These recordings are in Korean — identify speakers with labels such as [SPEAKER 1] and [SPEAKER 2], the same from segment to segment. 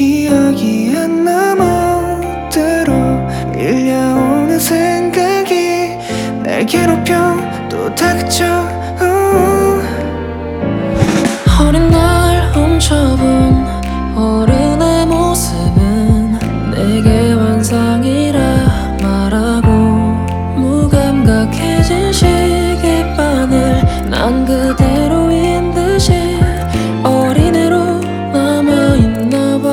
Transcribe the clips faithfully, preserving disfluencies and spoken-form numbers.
[SPEAKER 1] 기억이 안 남아 들어 밀려오는 생각이 날 괴롭혀 또 닥쳐. uh.
[SPEAKER 2] 어린 날 훔쳐본 어른의 모습은 내게 환상이라 말하고 무감각해진 시계바늘 난 그대로인 듯이 어린애로 남아있나봐.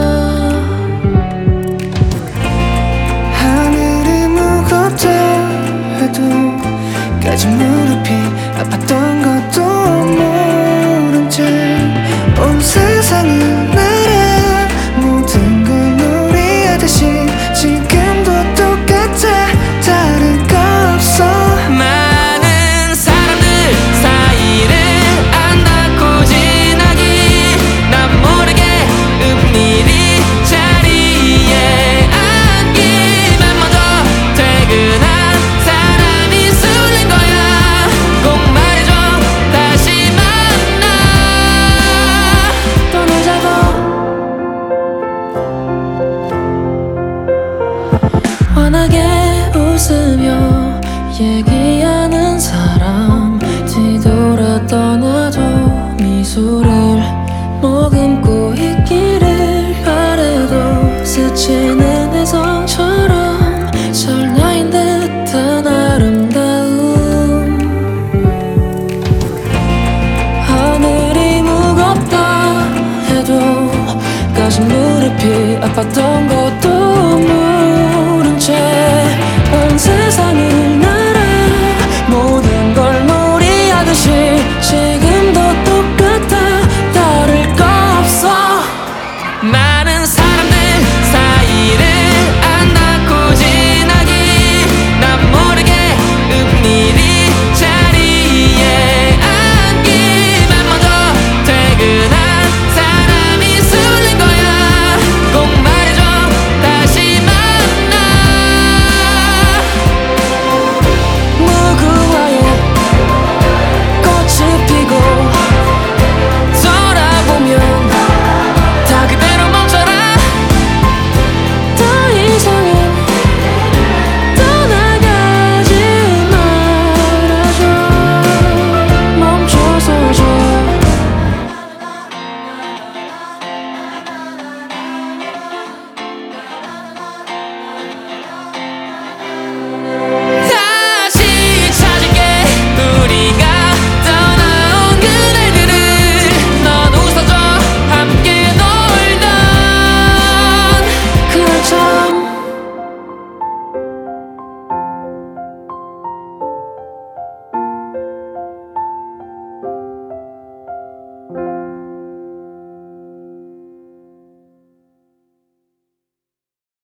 [SPEAKER 1] 하늘이 무겁다 해도 까진 무릎이 아팠던 것도 모른 채 온 세상을 날아 모든 걸 놀이하듯이 지금도 똑같아. 다를 거 없어.
[SPEAKER 3] 많은 사람들 사이를 안 닿고 지나기 난 모르게 은밀히 자리에 앉기만 먼저 퇴근한 사람이 술린 거야. 꼭 말해줘 다시 만나
[SPEAKER 2] 떠나자고 환하게 웃으며 얘기하는 사람 뒤돌아 떠나도 미소를 머금고 있기를 바래도 스치는 혜성처럼 설날인 듯한 아름다움. 하늘이 무겁다 해도 까진 무릎이 아팠던 것도 모른 채 온 세상을 날아 모든 걸 놀이하듯이 지금도 똑같아. 다를 거 없어.
[SPEAKER 3] 많은 사람들 사이를